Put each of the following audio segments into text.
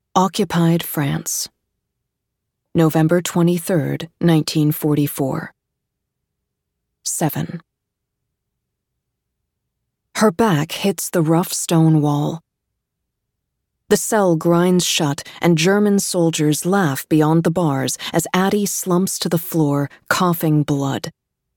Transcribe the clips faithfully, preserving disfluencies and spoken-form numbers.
Occupied France. November twenty-third, nineteen forty-four. Seven. Her back hits the rough stone wall. The cell grinds shut, and German soldiers laugh beyond the bars as Addie slumps to the floor, coughing blood.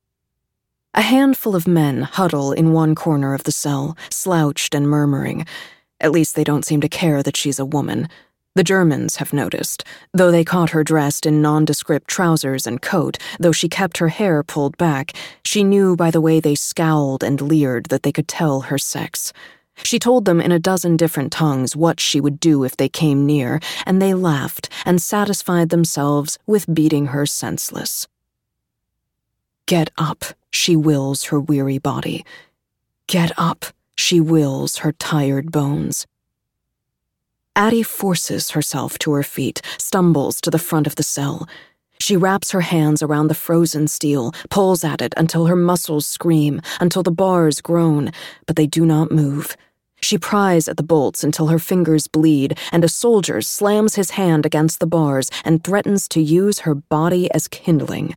A handful of men huddle in one corner of the cell, slouched and murmuring. At least they don't seem to care that she's a woman. The Germans have noticed, though they caught her dressed in nondescript trousers and coat, though she kept her hair pulled back, she knew by the way they scowled and leered that they could tell her sex. She told them in a dozen different tongues what she would do if they came near, and they laughed and satisfied themselves with beating her senseless. Get up, she wills her weary body. Get up, she wills her tired bones. Addie forces herself to her feet, stumbles to the front of the cell. She wraps her hands around the frozen steel, pulls at it until her muscles scream, until the bars groan, but they do not move. She pries at the bolts until her fingers bleed, and a soldier slams his hand against the bars and threatens to use her body as kindling.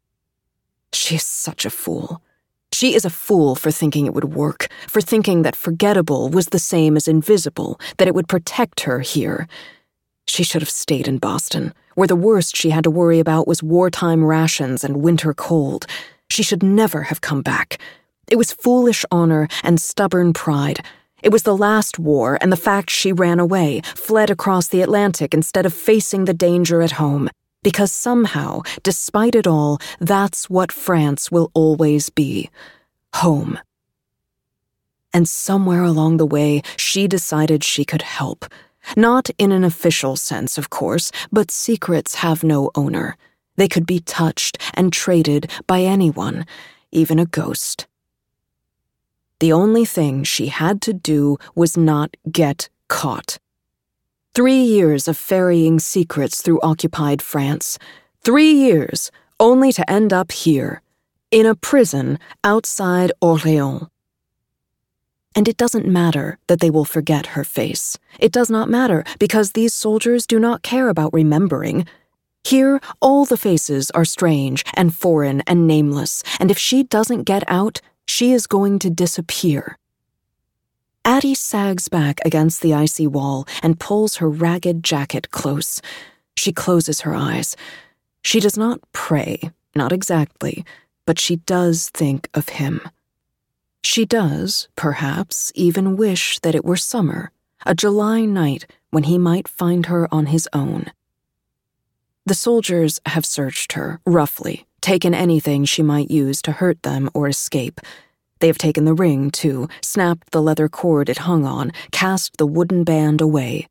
She is such a fool. She is a fool for thinking it would work, for thinking that forgettable was the same as invisible, that it would protect her here. She should have stayed in Boston, where the worst she had to worry about was wartime rations and winter cold. She should never have come back. It was foolish honor and stubborn pride. It was the last war and the fact she ran away, fled across the Atlantic instead of facing the danger at home. Because somehow, despite it all, that's what France will always be. Home. And somewhere along the way, she decided she could help. Not in an official sense, of course, but secrets have no owner. They could be touched and traded by anyone, even a ghost. The only thing she had to do was not get caught. Three years of ferrying secrets through occupied France. Three years, only to end up here, in a prison outside Orléans. And it doesn't matter that they will forget her face. It does not matter, because these soldiers do not care about remembering. Here, all the faces are strange and foreign and nameless, and if she doesn't get out, she is going to disappear. Addie sags back against the icy wall and pulls her ragged jacket close. She closes her eyes. She does not pray, not exactly, but she does think of him. She does, perhaps, even wish that it were summer, a July night when he might find her on his own. The soldiers have searched her, roughly, taken anything she might use to hurt them or escape. They have taken the ring, too, snapped the leather cord it hung on, cast the wooden band away.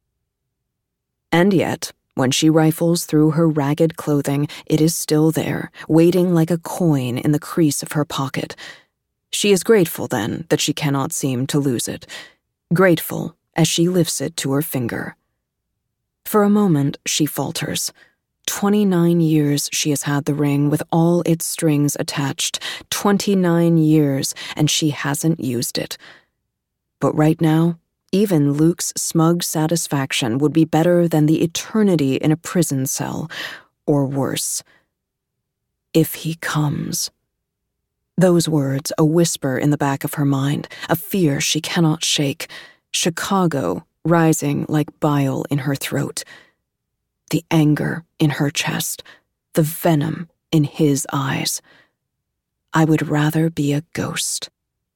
And yet, when she rifles through her ragged clothing, it is still there, waiting like a coin in the crease of her pocket. She is grateful, then, that she cannot seem to lose it. Grateful as she lifts it to her finger. For a moment, she falters. Twenty-nine years she has had the ring with all its strings attached. Twenty-nine years, and she hasn't used it. But right now, even Luke's smug satisfaction would be better than the eternity in a prison cell, or worse. If he comes. Those words, a whisper in the back of her mind, a fear she cannot shake. Chicago rising like bile in her throat. The anger in her chest, the venom in his eyes. I would rather be a ghost.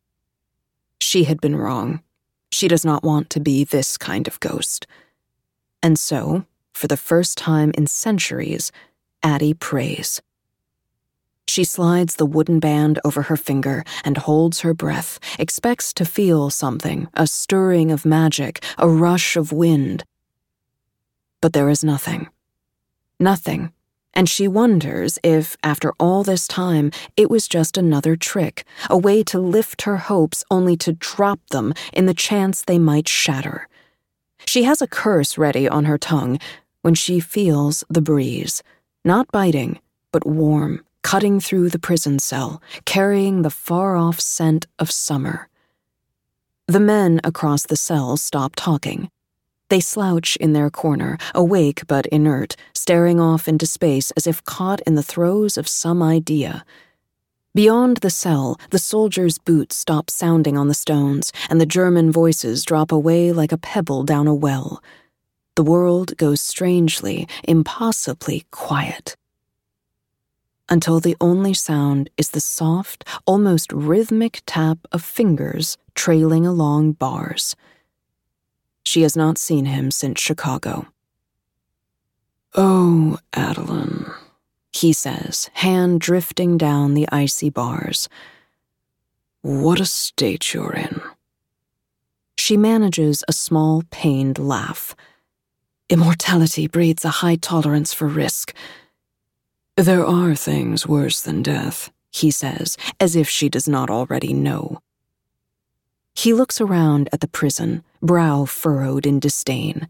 She had been wrong. She does not want to be this kind of ghost. And so, for the first time in centuries, Addie prays. She slides the wooden band over her finger and holds her breath, expects to feel something, a stirring of magic, a rush of wind. But there is nothing. Nothing. And she wonders if, after all this time, it was just another trick, a way to lift her hopes only to drop them in the chance they might shatter. She has a curse ready on her tongue when she feels the breeze, not biting, but warm, cutting through the prison cell, carrying the far-off scent of summer. The men across the cell stop talking. They slouch in their corner, awake but inert, staring off into space as if caught in the throes of some idea. Beyond the cell, the soldiers' boots stop sounding on the stones, and the German voices drop away like a pebble down a well. The world goes strangely, impossibly quiet. Until the only sound is the soft, almost rhythmic tap of fingers trailing along bars. She has not seen him since Chicago. "Oh, Adeline," he says, hand drifting down the icy bars. "What a state you're in." She manages a small, pained laugh. "Immortality breeds a high tolerance for risk." "There are things worse than death," he says, as if she does not already know. He looks around at the prison, brow furrowed in disdain.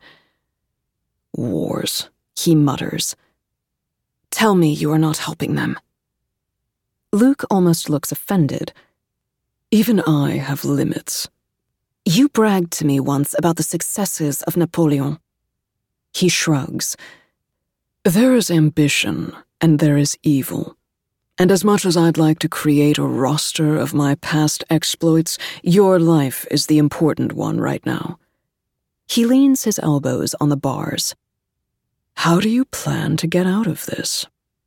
"Wars," he mutters. "Tell me you are not helping them." Luke almost looks offended. "Even I have limits." "You bragged to me once about the successes of Napoleon." He shrugs. "There is ambition, and there is evil. And as much as I'd like to create a roster of my past exploits, your life is the important one right now." He leans his elbows on the bars. "How do you plan to get out of this?"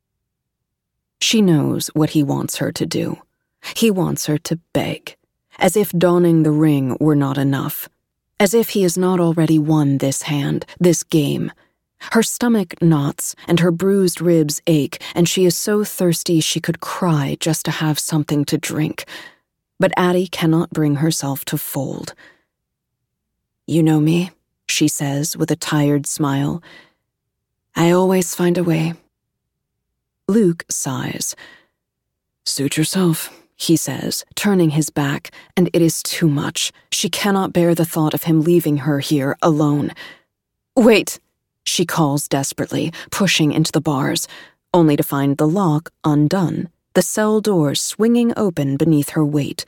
She knows what he wants her to do. He wants her to beg, as if donning the ring were not enough, as if he has not already won this hand, this game. Her stomach knots, and her bruised ribs ache, and she is so thirsty she could cry just to have something to drink. But Addie cannot bring herself to fold. "You know me," she says with a tired smile. "I always find a way." Luke sighs. "Suit yourself," he says, turning his back, and it is too much. She cannot bear the thought of him leaving her here alone. "Wait!" she calls desperately, pushing into the bars, only to find the lock undone, the cell door swinging open beneath her weight.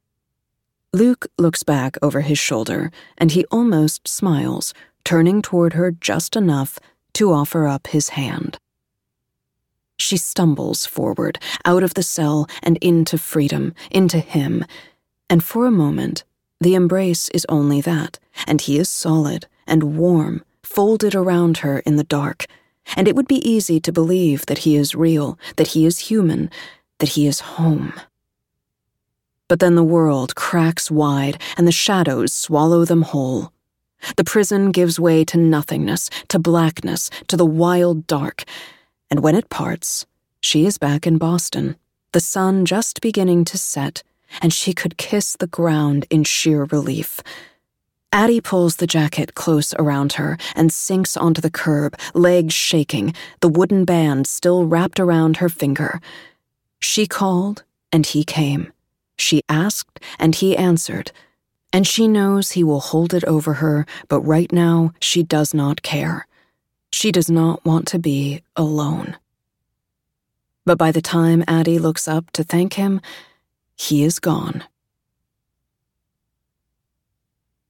Luke looks back over his shoulder, and he almost smiles, turning toward her just enough to offer up his hand. She stumbles forward, out of the cell and into freedom, into him, and for a moment, the embrace is only that, and he is solid and warm, folded around her in the dark, and it would be easy to believe that he is real, that he is human, that he is home. But then the world cracks wide, and the shadows swallow them whole. The prison gives way to nothingness, to blackness, to the wild dark, and when it parts, she is back in Boston, the sun just beginning to set, and she could kiss the ground in sheer relief. Addie pulls the jacket close around her and sinks onto the curb, legs shaking, the wooden band still wrapped around her finger. She called, and he came. She asked, and he answered. And she knows he will hold it over her, but right now she does not care. She does not want to be alone. But by the time Addie looks up to thank him, he is gone.